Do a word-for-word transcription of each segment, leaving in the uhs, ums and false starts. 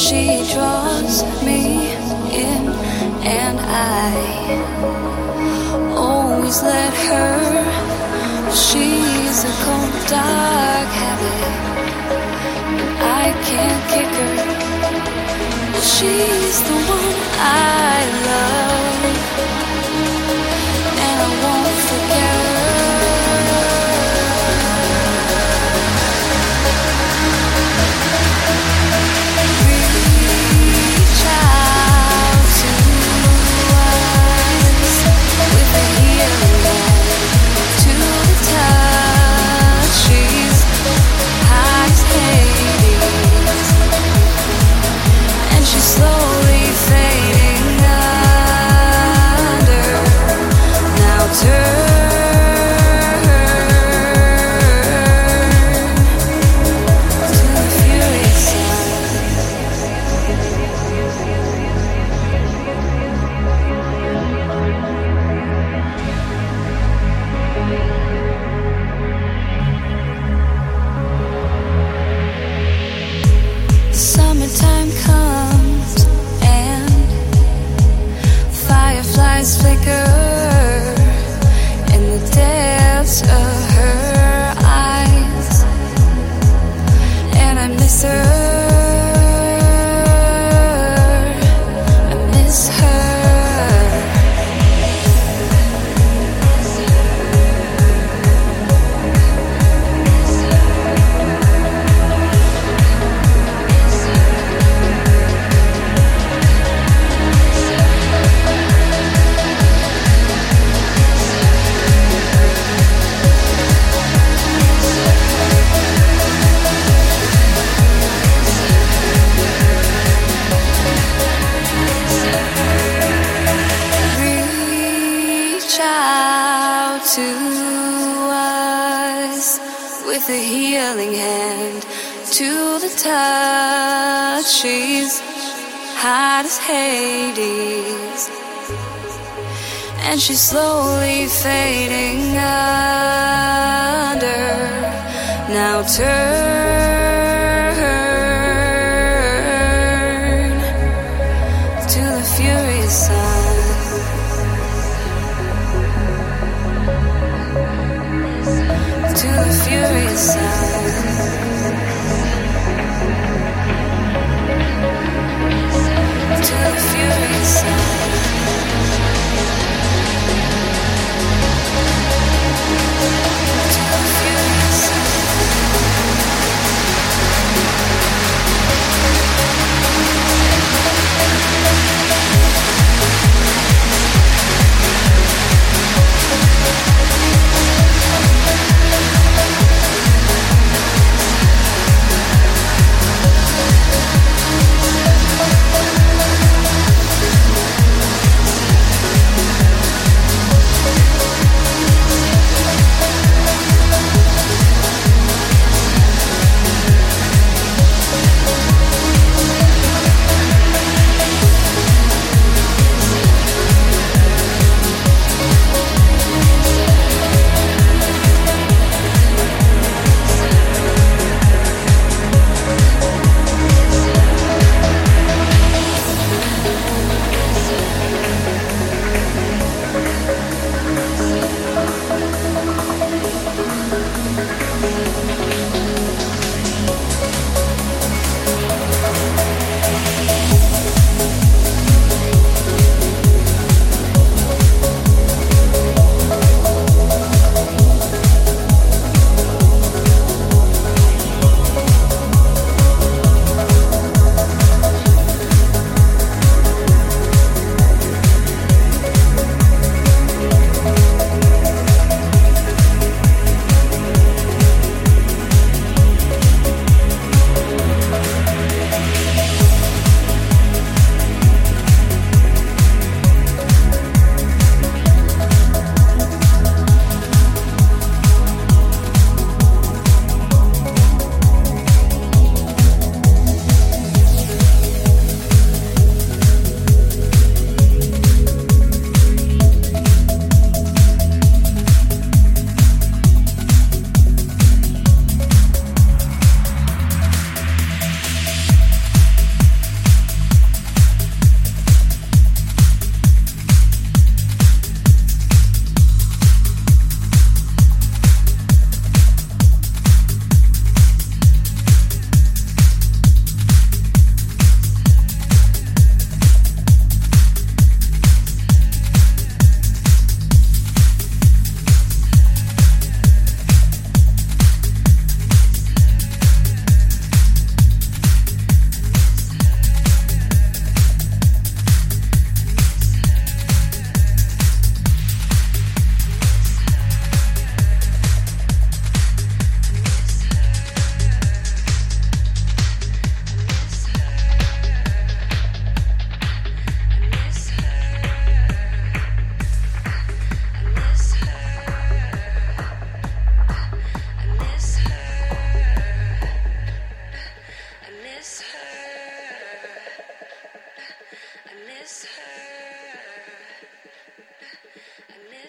She draws me in, and I always let her. She's a cold, dark habit, and I can't kick her. She's the one I love, and I won't forget her. Reach out to us with a healing hand, to the touch. She's hot as Hades, and she's slowly fading under. Now turn to the furious sun. Summertime comes and fireflies flicker in the depths of her eyes, and I miss her. I miss her. Reach out to us with a healing hand, to the touch. She's hot as Hades, and she's slowly fading under. Now turn to the furious sun. To the furious sun. To the furious sun. To the furious sun.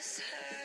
miss her.